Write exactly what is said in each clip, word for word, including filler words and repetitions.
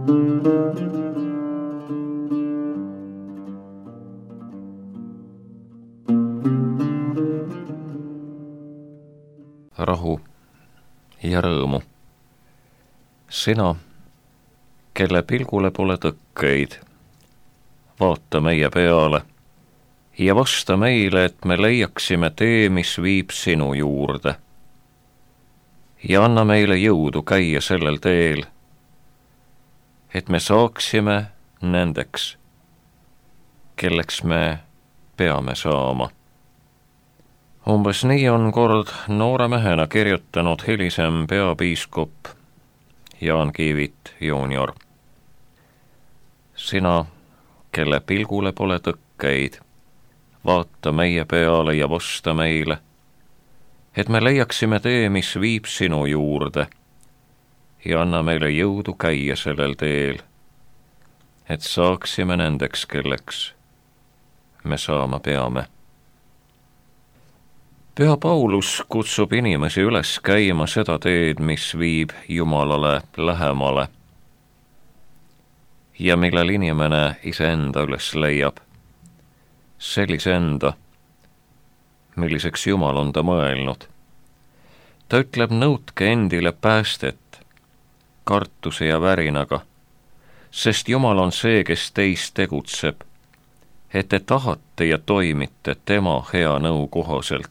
Rahu ja rõõmu. Sina, kelle pilgule pole tõkkeid, vaata meie peale ja vasta meile, et me leiaksime tee, mis viib sinu juurde. Ja anna meile jõudu käia sellel teel, et me saaksime nendeks, kelleks me peame saama. Umbes nii on kord noore mehena kirjutanud hilisem peapiiskop Jaan Kiivit juunior. Sina, kelle pilgule pole tõkkeid, vaata meie peale ja vasta meile, et me leiaksime tee, mis viib sinu juurde, ja anna meile jõudu käia sellel teel, et saaksime nendeks, kelleks me saama peame. Püha Paulus kutsub inimesi üles käima seda teed, mis viib Jumalale lähemale ja millel inimene iseenda üles leiab, sellise enda, milliseks Jumal on ta mõelnud. Ta ütleb, nõudke endile päästet kartuse ja värinaga, sest Jumal on see, kes teis tegutseb, et te tahate ja toimite tema hea nõu kohaselt.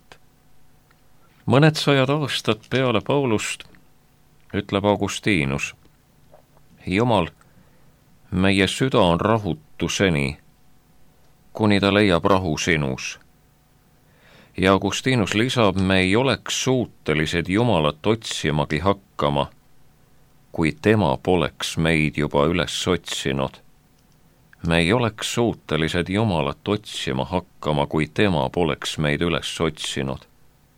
Mõned sajad aastat peale Paulust ütleb Augustinus, Jumal, meie süda on rahutu seni, kuni ta leiab rahu sinus. Ja Augustinus lisab, me ei oleks suutelised Jumalat otsimagi hakkama, kui tema poleks meid juba üles otsinud. Me ei oleks suutelised Jumalat otsima hakkama, kui tema poleks meid üles otsinud.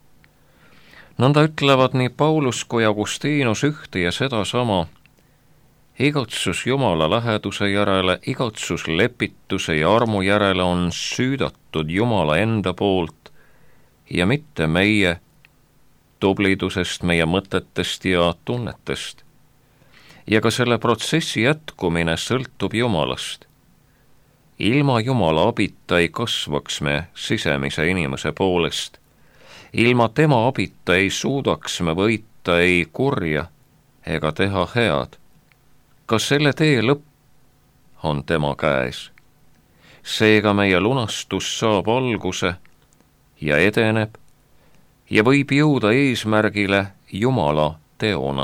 Nõnda ütlevad nii Paulus kui Augustinus ühte ja seda sama. Igatsus Jumala läheduse järele, igatsus lepituse ja armu järele on süüdatud Jumala enda poolt ja mitte meie tublidusest, meie mõtetest ja tunnetest. Ja ka selle protsessi jätkumine sõltub Jumalast. Ilma Jumala abita ei kasvaks me sisemise inimese poolest. Ilma tema abita ei suudaks me võita ei kurja ega teha head. Ka selle tee lõpp on tema käes. Seega meie lunastus saab alguse ja edeneb ja võib jõuda eesmärgile Jumala teona.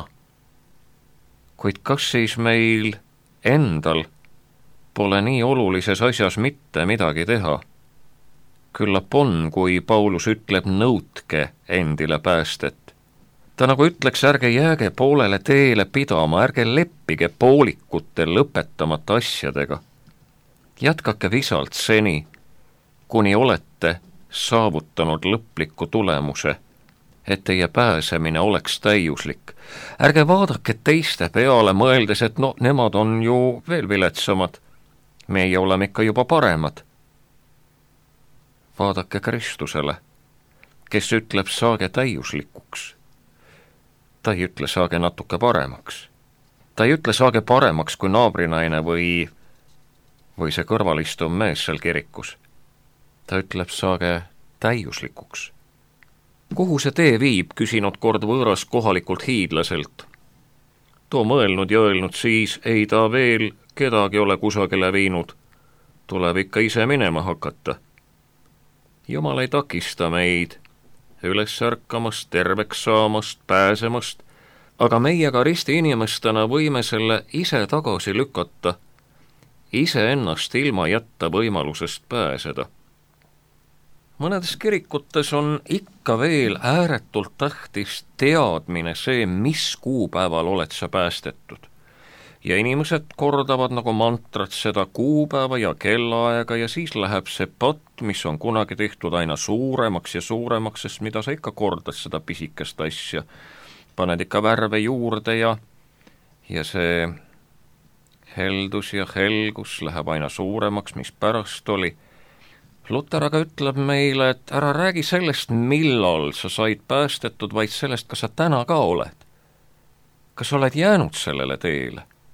Kuid kas siis meil endal pole nii olulises asjas mitte midagi teha? Küllap on, kui Paulus ütleb, nõudke endile päästet. Ta nagu ütleks, ärge jääge poolele teele pidama, ärge leppige poolikute lõpetamata asjadega. Jätkake visalt seni, kuni olete saavutanud lõpliku tulemuse, et teie pääsemine oleks täiuslik. Ärge vaadake teiste peale, mõeldes, et no nemad on ju veel viletsamad. Meie oleme ikka juba paremad. Vaadake Kristusele, kes ütleb, saage täiuslikuks. Ta ei ütle, saage natuke paremaks. Ta ei ütle, saage paremaks kui naabrinaine või, või see kõrvalistuv mees seal kirikus. Ta ütleb, saage täiuslikuks. Kuhu see tee viib, küsinud kord võõras kohalikult hiidlaselt. Too mõelnud ja öelnud siis, ei ta veel kedagi ole kusagile viinud. Tuleb ikka ise minema hakata. Jumal ei takista meid üles ärkamast, terveks saamast, pääsemast, aga meie ka risti inimestena võime selle ise tagasi lükata, ise ennast ilma jätta võimalusest pääseda. Mõnedes kirikutes on ikka veel ääretult tähtis teadmine see, mis kuupäeval oled sa päästetud. Ja inimesed kordavad nagu mantrat seda kuupäeva ja kellaaega ja siis läheb see patt, mis on kunagi tehtud aina suuremaks ja suuremaks, sest mida sa ikka kordad seda pisikest asja. Paned ikka värve juurde ja, ja see heldus ja helgus läheb aina suuremaks, mis pärast oli. Luter aga ütleb meile, et ära räägi sellest, millal sa said päästetud, vaid sellest, kas sa täna ka oled. Kas oled jäänud sellele teele?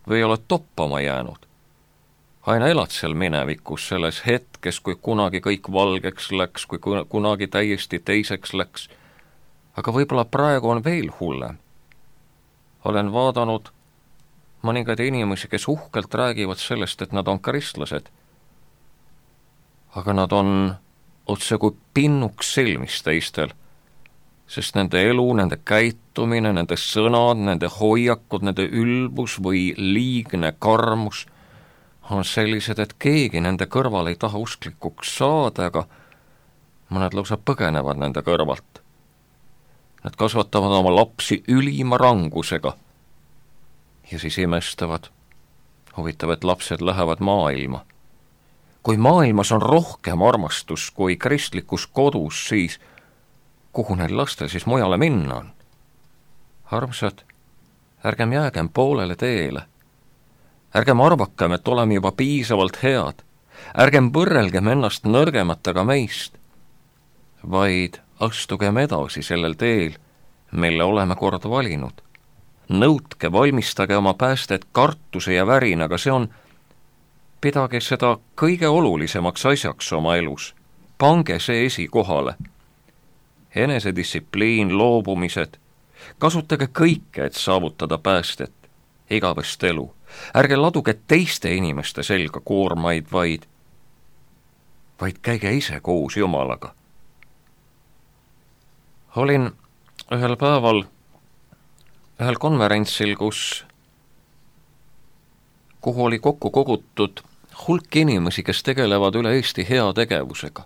või oled toppama jäänud? Aina elad seal minevikus, selles hetkes, kui kunagi kõik valgeks läks, kui kunagi täiesti teiseks läks. Aga võib-olla praegu on veel hullem. Olen vaadanud mõningaid inimesi, kes uhkelt räägivad sellest, et nad on kristlased. Aga nad on otse kui pinnuks silmis teistel, sest nende elu, nende käitumine, nende sõnad, nende hoiakud, nende ülbus või liigne karmus on sellised, et keegi nende kõrval ei taha usklikuks saada, aga mõned lausa põgenevad nende kõrvalt. Nad kasvatavad oma lapsi ülima rangusega ja siis imestavad. Huvitav, et lapsed lähevad maailma. Kui maailmas on rohkem armastus kui kristlikus kodus, siis kuhu neil lastel siis mujale minna on? Armsad, ärgem jäägem poolele teele. Ärgem arvakem, et oleme juba piisavalt head. Ärgem võrrelgem ennast nõrgematega meist, vaid astugem edasi sellel teel, mille oleme kord valinud. Nõutke, valmistage oma päästet kartuse ja värinaga, see on, pidage seda kõige olulisemaks asjaks oma elus. Pange see esikohale. Enesedistsipliin, loobumised, kasutage kõike, et saavutada päästet, igavest elu. Ärge laduge teiste inimeste selga koormaid, vaid, vaid käige ise koos Jumalaga. Olin ühel päeval ühel konverentsil, kus, kuhu oli kokku kogutud hulk inimesi, kes tegelevad üle Eesti heategevusega.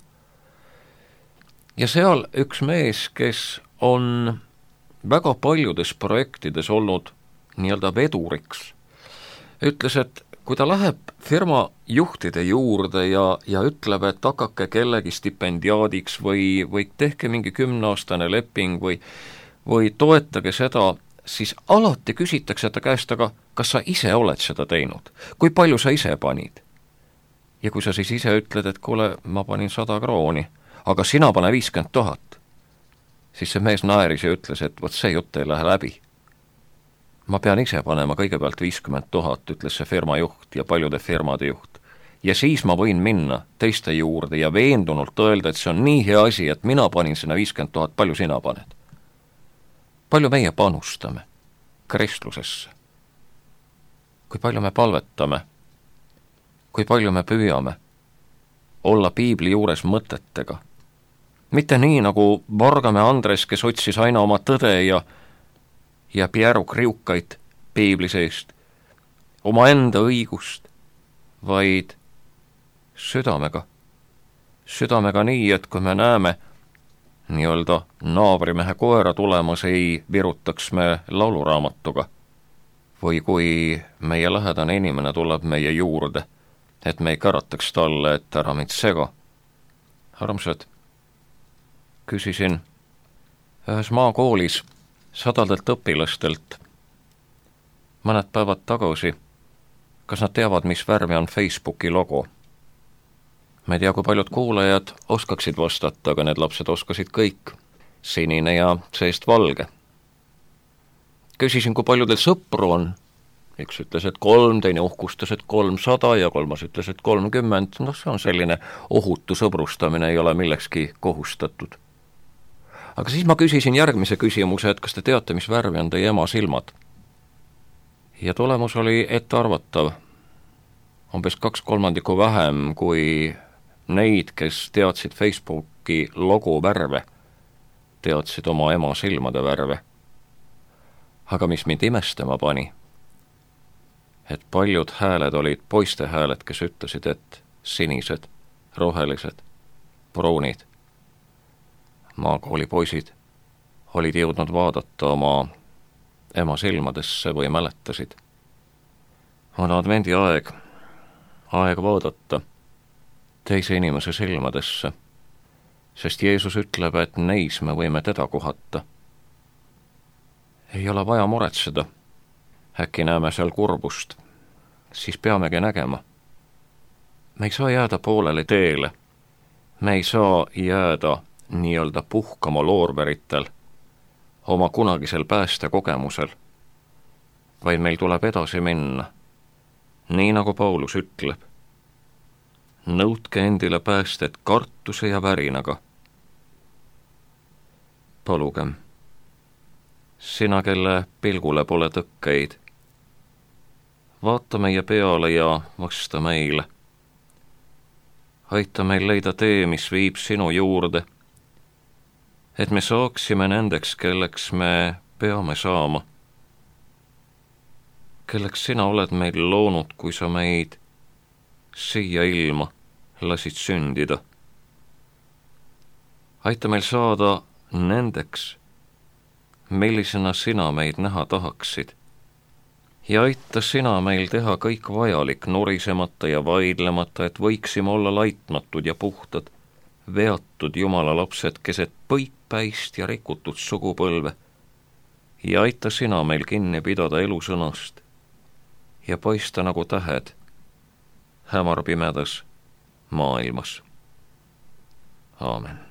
Ja seal üks mees, kes on väga paljudes projektides olnud nii-öelda veduriks, ütles, et kui ta läheb firma juhtide juurde ja, ja ütleb, et hakake kellegi stipendiaadiks või, või tehke mingi kümneaastane leping või, või toetage seda, siis alati küsitakse ta käest, aga kas sa ise oled seda teinud? Kui palju sa ise panid? Ja kui sa siis ise ütled, et kuule, ma panin sada krooni, aga sina pane viiskümmend tuhat, siis see mees naeris ja ütles, et vot see jutt ei lähe läbi. Ma pean ise panema kõigepealt viiskümmend tuhat, ütles see firma juht ja paljude firmade juht. Ja siis ma võin minna teiste juurde ja veendunult öelda, et see on nii hea asi, et mina panin sinna viiskümmend tuhat, palju sina paned? Palju meie panustame kristlusesse? Kui palju me palvetame? Kui palju me püüame olla piibli juures mõtetega? Mitte nii nagu Vargame Andres, kes otsis aina oma tõde ja ja Pieru kriukaid piibli seest, oma enda õigust, vaid südamega. Südamega nii, et kui me näeme nii-öelda naabrimehe koera tulemas, ei virutaks me lauluraamatuga. Või kui meie lähedane inimene tuleb meie juurde, et me ei karataks talle, et ära mind sega. Armsad, küsisin ühes maakoolis sadadelt õpilastelt mõned päevad tagasi, kas nad teavad, mis värvi on Facebooki logo. Ma ei tea, kui paljud kuulajad oskaksid vastata, aga need lapsed oskasid kõik. Sinine ja seest valge. Küsisin, kui paljudel sõpru on. Üks ütles, et kolm, teine uhkustas, et kolmsada ja kolmas ütles, et kolmkümmend. No see on selline ohutu sõbrustamine, ei ole millekski kohustatud. Aga siis ma küsisin järgmise küsimuse, et kas te teate, mis värvi on teie ema silmad? Ja tulemus oli ettearvatav. Umbes kaks kolmandikku vähem kui neid, kes teadsid Facebooki logo värve, teadsid oma ema silmade värve. Aga mis mind imestama pani, et paljud hääled olid poiste hääled, kes ütlesid, et sinised, rohelised, pruunid. Maakooli poisid olid jõudnud vaadata oma ema silmadesse või mäletasid. On advendi aeg, aeg vaadata teise inimese silmadesse, sest Jeesus ütleb, et neis me võime teda kohata. Ei ole vaja muretseda, äkki näeme seal kurbust, siis peamegi nägema. Me ei saa jääda poolele teele, me ei saa jääda nii-öelda puhkama loorberitel oma kunagisel päästekogemusel, vaid meil tuleb edasi minna nii nagu Paulus ütleb. Nõudke endile päästet kartuse ja värinaga. Palugem, sina, kelle pilgule pole tõkkeid, vaata meie peale ja vasta meile. Aita meil leida tee, mis viib sinu juurde, et me saaksime nendeks, kelleks me peame saama, kelleks sina oled meil loonud, kui sa meid siia ilma lasid sündida. Aita meil saada nendeks, millisena sina meid näha tahaksid, ja aita sina meil teha kõik vajalik nurisemata ja vaidlemata, et võiksime olla laitmatud ja puhtad, veatud Jumala lapsed keset põikpäist ja rikutud sugupõlve, ja aita sina meil kinni pidada elusõnast ja paista nagu tähed hämarpimedas maailmas. Aamen.